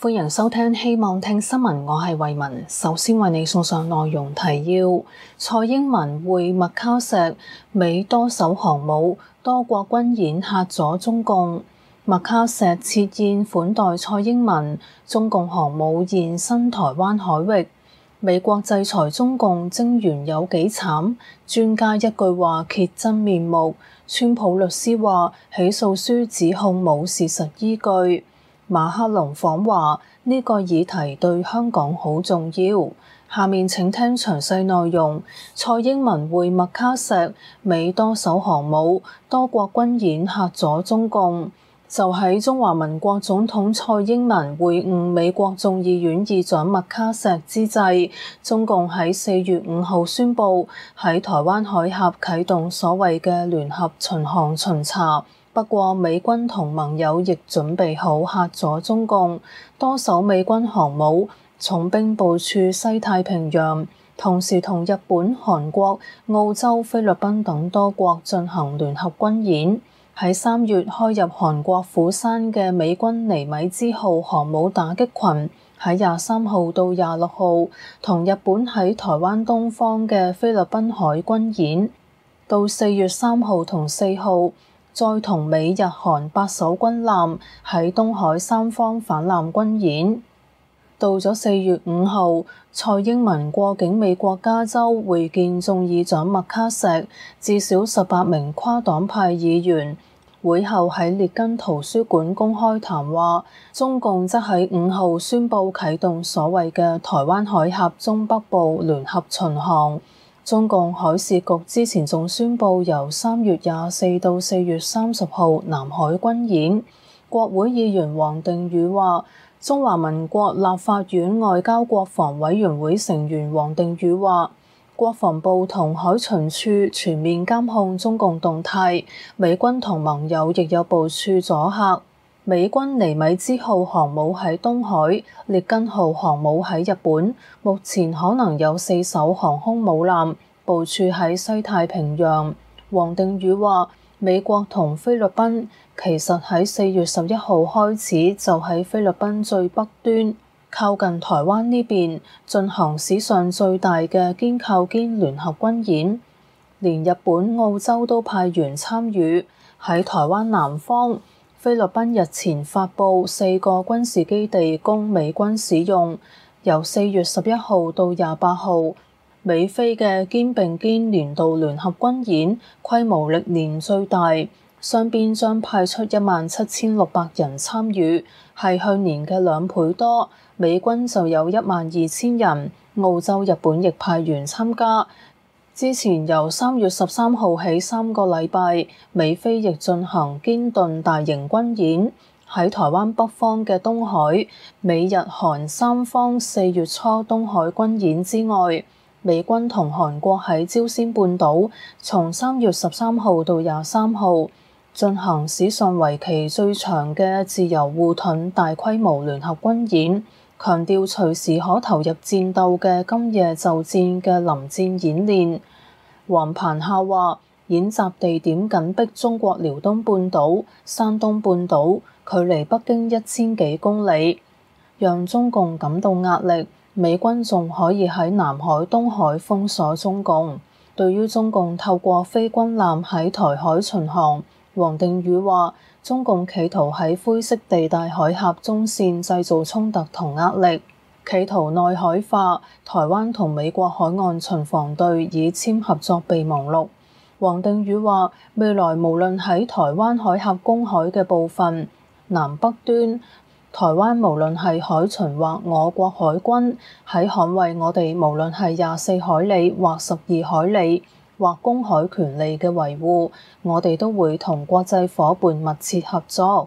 歡迎收聽希望聽新聞，我係慧雯。首先為你送上內容提要：蔡英文會麥卡錫，美多艘航母，多國軍演嚇阻中共。麥卡錫設宴款待蔡英文，中共航母現身台灣海域。美國制裁中共，徵員有幾慘？專家一句話揭真面目。川普律師話，起訴書指控冇事實依據。馬克龍訪華，呢個議題對香港好重要。下面請聽詳細內容。蔡英文會麥卡錫，美多艘航母，多國軍演嚇阻中共。就喺中華民國總統蔡英文會晤美國眾議院議長麥卡錫之際，中共喺4月5號宣布喺台灣海峽啟動所謂嘅聯合巡航巡查。不過美軍同盟友亦準備好嚇阻中共，多艘美軍航母重兵部署西太平洋，同時同日本、韓國、澳洲、菲律賓等多國進行聯合軍演。喺3月開入韓國釜山嘅美軍尼米茲號航母打擊群，喺23號到26號同日本喺台灣東方嘅菲律賓海軍演，到4月3號同4號。再同美日韓8艘軍艦喺東海三方反艦軍演。到咗4月5號，蔡英文過境美國加州會見眾議長麥卡錫，至少18名跨黨派議員。會後喺列根圖書館公開談話，中共則喺5號宣布啟動所謂嘅台灣海峽中北部聯合巡航。中共海事局之前仲宣布由3月24到4月30號南海軍演。國會議員王定宇話，中華民國立法院外交國防委員會成員王定宇話，國防部同海巡處全面監控中共動態，美軍同盟友亦有部署阻嚇。美軍尼米茲號航母喺東海，列根號航母喺日本，目前可能有4艘航空母艦部署喺西太平洋。王定宇話，美國同菲律賓其實喺4月11號開始就喺菲律賓最北端，靠近台灣呢邊進行史上最大嘅肩靠肩聯合軍演，連日本、澳洲都派員參與。喺台灣南方，菲律賓日前發布4個軍事基地供美軍使用，由4月11號到28號，美菲嘅肩並肩年度聯合軍演規模歷年最大，雙邊將派出17600人參與，係去年嘅2倍多。美軍就有12000人，澳洲、日本亦派員參加。之前由3月13號起3個禮拜，美菲亦進行肩盾大型軍演。喺台灣北方嘅東海，美日韓三方4月初東海軍演之外，美軍同韓國喺朝鮮半島從3月13號到23號進行史上為期最長嘅自由護盾大規模聯合軍演，強調隨時可投入戰鬥嘅今夜就戰嘅臨戰演練。黃鵬夏話，演習地點緊逼中國遼東半島、山東半島，距離北京1000幾公里，讓中共感到壓力。美軍仲可以喺南海、東海封鎖中共。對於中共透過非軍艦喺台海巡航，王定宇話，中共企圖喺灰色地帶海峽中線製造衝突同壓力，企圖內海化。台灣同美國海岸巡防隊已簽合作備忘錄。王定宇話，未來無論喺台灣海峽公海嘅部分、南北端，台灣無論係海巡或我國海軍喺捍衛我哋無論係24海里或12海里或公海權利嘅維護，我哋都會同國際夥伴密切合作。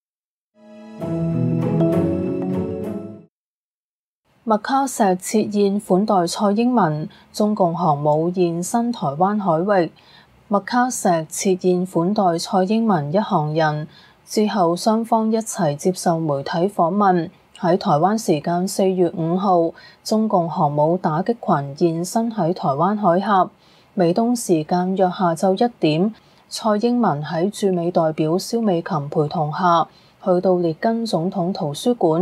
麥卡錫設宴款待蔡英文，中共航母現身台灣海域。麥卡錫設宴款待蔡英文一行人之後，雙方一齊接受媒體訪問。喺台灣時間4月5號，中共航母打擊群現身喺台灣海峽。美東時間約下晝1點，蔡英文喺駐美代表蕭美琴陪同下，去到列根總統圖書館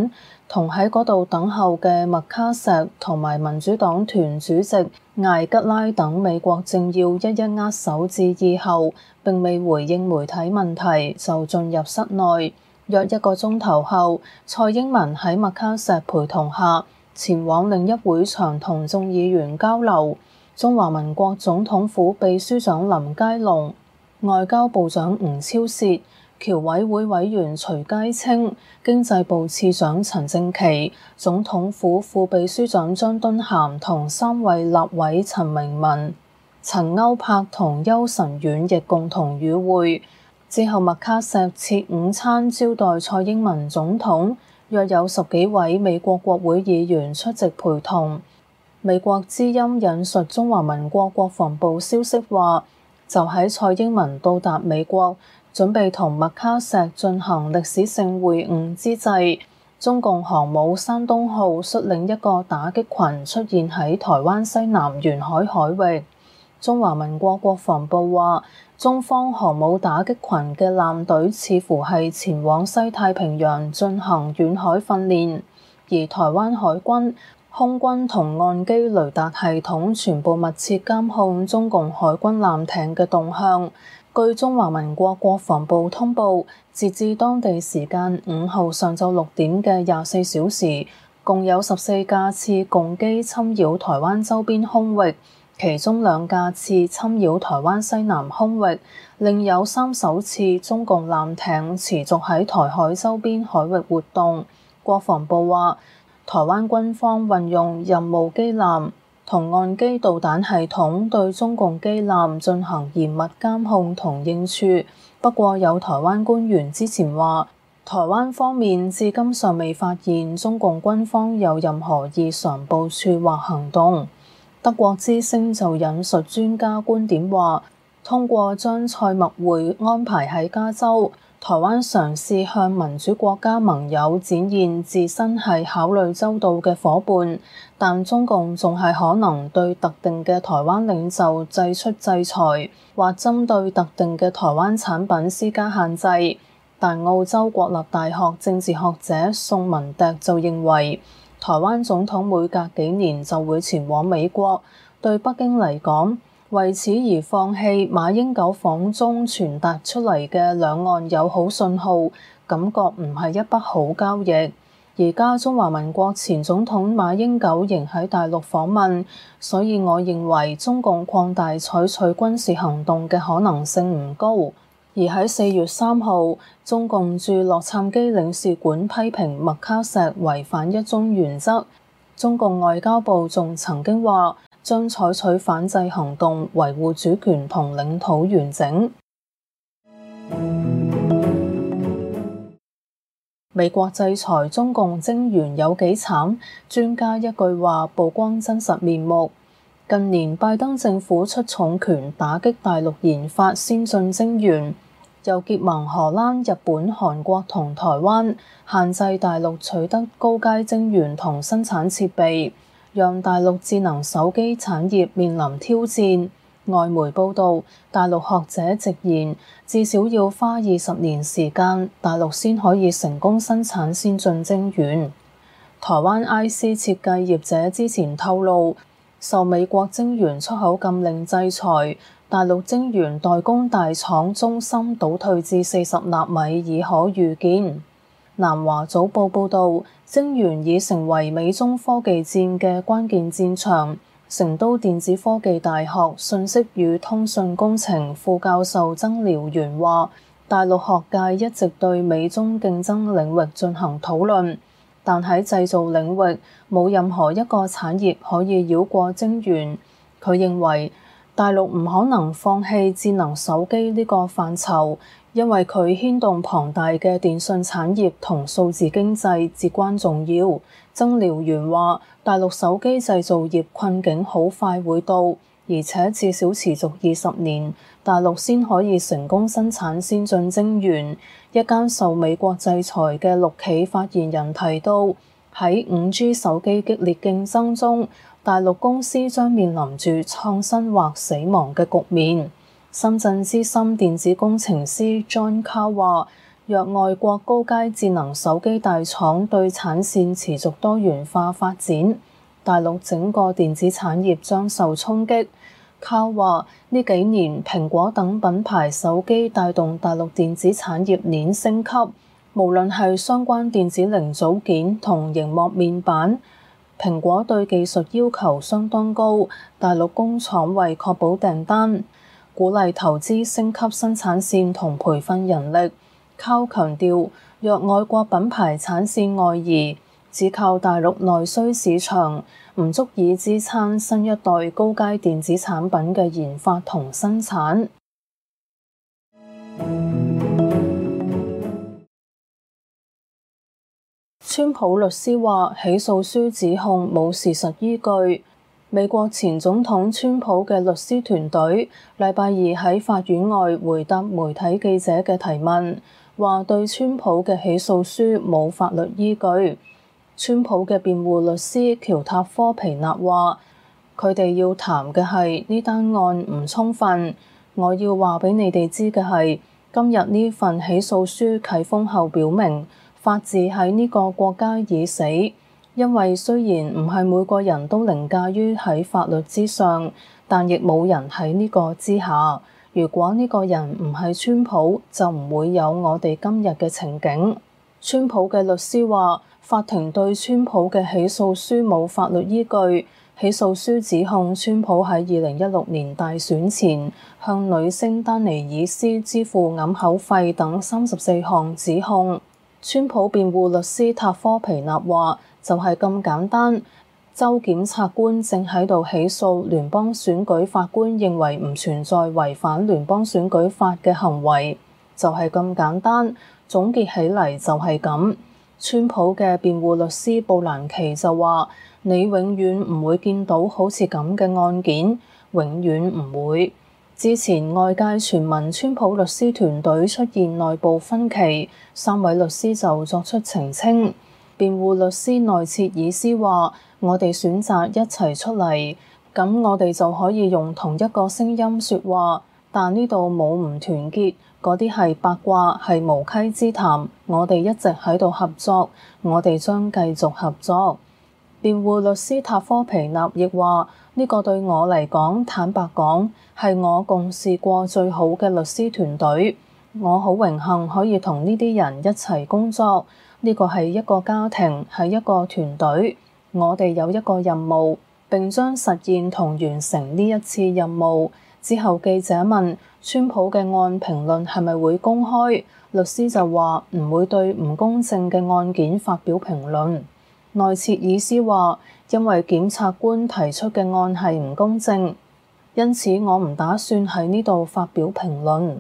同喺嗰度等候嘅麥卡錫同埋民主黨團主席艾吉拉等美國政要一一握手致意後，並未回應媒體問題，就進入室內。約1個鐘頭後，蔡英文喺麥卡錫陪同下前往另一會場同眾議員交流。中華民國總統府秘書長林佳龍、外交部長吳釗燮、僑委會委員徐佳清、經濟部次長陳正奇、總統府副秘書長張敦涵同3位立委陳明文、陳歐柏同邱臣遠亦共同與會。之後麥卡錫設午餐招待蔡英文總統，約有10幾位美國國會議員出席陪同。美國之音引述中華民國國防部消息話，就喺蔡英文到達美國，準備同麥卡錫進行歷史性會晤之際，中共航母山東號率領一個打擊群出現喺台灣西南沿海海域。中華民國國防部話，中方航母打擊群嘅艦隊似乎係前往西太平洋進行遠海訓練，而台灣海軍、空軍同岸基雷達系統全部密切監控中共海軍艦艇嘅動向。據中華民國國防部通報，截至當地時間5號上晝6點嘅24小時，共有14架次共機侵擾台灣周邊空域，其中2架次侵擾台灣西南空域，另有3艘次中共艦艇持續喺台海周邊海域活動。國防部話，台灣軍方運用任務機艦同岸基導彈系統對中共機艦進行嚴密監控同應處。不過有台灣官員之前話，台灣方面至今尚未發現中共軍方有任何異常部署或行動。德國之聲就引述專家觀點話，通過將蔡麥會安排喺加州，台灣嘗試向民主國家盟友展現自身係考慮周到嘅夥伴，但中共仲係可能對特定嘅台灣領袖祭出制裁，或針對特定嘅台灣產品施加限制。但澳洲國立大學政治學者宋文迪就認為，台灣總統每隔幾年就會前往美國，對北京嚟講，為此而放棄馬英九訪中傳達出嚟嘅兩岸友好信號，感覺唔係一筆好交易。而家中華民國前總統馬英九仍喺大陸訪問，所以我認為中共擴大採取軍事行動嘅可能性唔高。而喺4月3號，中共駐洛杉磯領事館批評麥卡錫違反一中原則，中共外交部仲曾經話將採取反制行動，維護主權同領土完整。美國制裁中共晶圓有幾慘？專家一句話曝光真實面目。近年拜登政府出重拳打擊大陸研發先進晶圓，又結盟荷蘭、日本、韓國同台灣，限制大陸取得高階晶圓同生產設備，讓大陸智能手機產業面臨挑戰。外媒報導，大陸學者直言，至少要花20年時間，大陸先可以成功生產先進晶圓。台灣 IC 設計業者之前透露，受美國晶圓出口禁令制裁，大陸晶圓代工大廠中芯倒退至40納米已可預見。南華早報報導，晶圓已成為美中科技戰嘅關鍵戰場。成都電子科技大學信息與通訊工程副教授曾燎原話，大陸學界一直對美中競爭領域進行討論，但喺製造領域冇任何一個產業可以繞過晶圓。佢認為大陸唔可能放棄智能手機呢個範疇，因為佢牽動龐大嘅電信產業同數字經濟至關重要。曾燎原話，大陸手機製造業困境好快會到，而且至少持續20年，大陸先可以成功生產先進晶圓。一間受美國制裁嘅陸企發言人提到，喺5G 手機激烈競爭中，大陸公司將面臨住創新或死亡嘅局面。深圳資深電子工程師 John Carr 話， 若外國高階智能手機大廠對產線持續多元化發展，大陸整個電子產業將受衝擊。靠話呢幾年蘋果等品牌手機帶動大陸電子產業鏈升級，無論係相關電子零組件同螢幕面板，蘋果對技術要求相當高，大陸工廠為確保訂單，鼓勵投資升級生產線同培訓人力。靠強調，若外國品牌產線外移，只靠大陸內需市場，唔足以支撐新一代高階電子產品嘅研發同生產。川普律師話起訴書指控冇事實依據。美國前總統川普嘅律師團隊禮拜二喺法院外回答媒體記者嘅提問，話對川普嘅起訴書冇法律依據。川普嘅辯護律師喬塔科皮納話：佢哋要談嘅係呢單案唔充分。我要話俾你哋知嘅係，今日呢份起訴書啟封後表明，法治喺呢個國家已死。因為雖然唔係每個人都凌駕於喺法律之上，但亦冇人喺呢個之下。如果呢個人唔係川普，就唔會有我哋今日嘅情景。川普嘅律師話，法庭對川普嘅起訴書冇法律依據。起訴書指控川普喺2016年大選前向女星丹尼爾斯支付掩口費等34項指控。川普辯護律師塔科皮納話：就係咁簡單，州檢察官正喺度起訴聯邦選舉法官認為唔存在違反聯邦選舉法嘅行為，就係咁簡單。總結起嚟就係咁。川普嘅辯護律師布蘭奇就話：你永遠唔會見到好似咁嘅案件，永遠唔會。之前外界傳聞川普律師團隊出現內部分歧，3位律師就作出澄清。辯護律師內切爾斯話：我哋選擇一齊出嚟，咁我哋就可以用同一個聲音說話，但呢度冇唔團結，嗰啲係八卦，係無稽之談。我哋一直喺度合作，我哋將繼續合作。辯護律師塔科皮納亦話：呢個對我嚟講，坦白講，係我共事過最好嘅律師團隊。我好榮幸可以同呢啲人一齊工作。呢個係一個家庭，係一個團隊。我哋有一個任務，並將實現同完成呢一次任務。之後記者問川普嘅案評論係咪會公開，律師就話唔會對唔公正嘅案件發表評論。內切爾斯話：因為檢察官提出嘅案係唔公正，因此我唔打算喺呢度發表評論。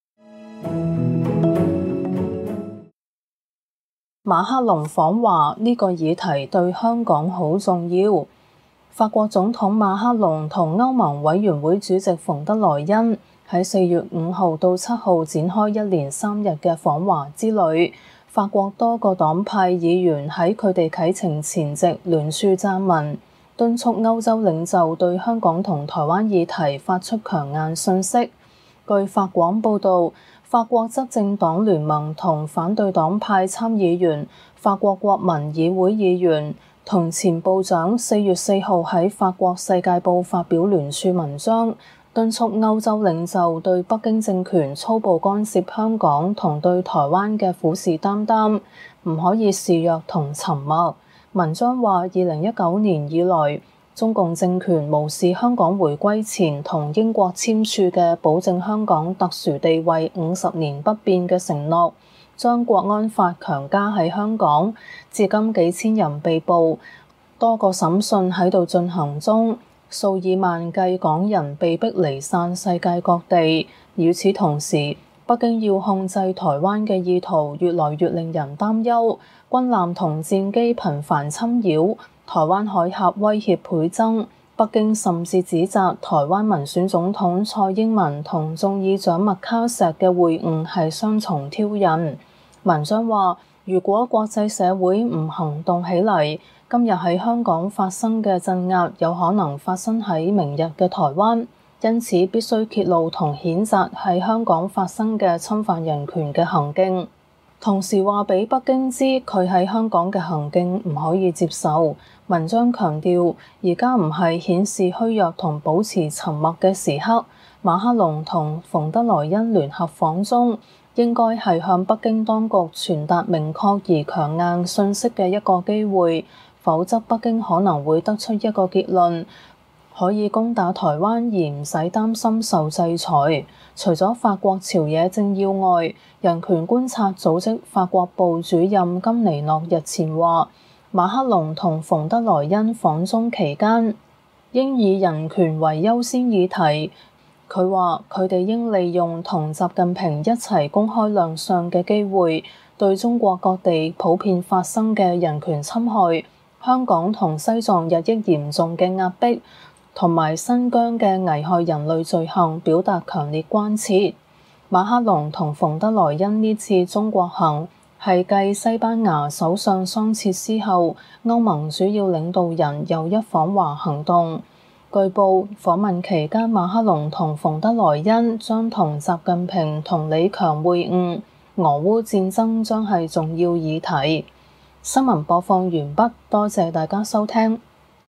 馬克龍訪華呢個議題對香港好重要。法國總統馬克龍同歐盟委員會主席馮德萊恩喺4月5號到7號展開一連3日嘅訪華之旅。法國多個黨派議員喺佢哋啟程前夕聯署撰文，敦促歐洲領袖對香港同台灣議題發出強硬訊息。據法廣報導，法國執政黨聯盟同反對黨派參議員、法國國民議會議員同前部長4月4號喺法國世界報發表聯署文章，敦促歐洲領袖對北京政權粗暴干涉香港同對台灣嘅虎視眈眈，唔可以示弱同沉默。文章話，2019年以來，中共政權無視香港回歸前同英國簽署嘅保證香港特殊地位50年不變嘅承諾，將國安法強加喺香港，至今幾千人被捕，多個審訊喺度進行中，數以萬計港人被迫離散世界各地。與此同時，北京要控制台灣嘅意圖越來越令人擔憂，軍艦同戰機頻繁侵擾，台灣海峽威脅倍增。北京甚至指責台灣民選總統蔡英文同眾議長麥卡錫嘅會晤係雙重挑釁。文章話，如果國際社會唔行動起嚟，今日喺香港發生嘅鎮壓有可能發生喺明日嘅台灣，因此必須揭露同譴責喺香港發生嘅侵犯人權嘅行徑。 同時話俾北京知佢喺香港嘅行徑唔可以接受。文章強調，而家唔係顯示虛弱同保持沉默嘅時刻。馬克龍同馮德萊恩聯合訪中，應該係向北京當局傳達明確而強硬訊息嘅一個機會，否則北京可能會得出一個結論，可以攻打台灣而唔使擔心受制裁。除咗法國朝野政要外，人權觀察組織法國部主任金尼諾日前話，馬克龍同馮德萊恩訪中期間應以人權為優先議題。佢話佢哋應利用同習近平一齊公開亮相嘅機會，對中國各地普遍發生嘅人權侵害、香港同西藏日益嚴重嘅壓迫同埋新疆嘅危害人類罪行表達強烈關切。馬克龍同馮德萊恩呢次中國行係繼西班牙首相桑切斯後，歐盟主要領導人又一訪華行動。據報訪問期間，馬克龍同馮德萊恩將同習近平同李強會晤，俄烏戰爭將係重要議題。新聞播放完畢，多謝大家收聽。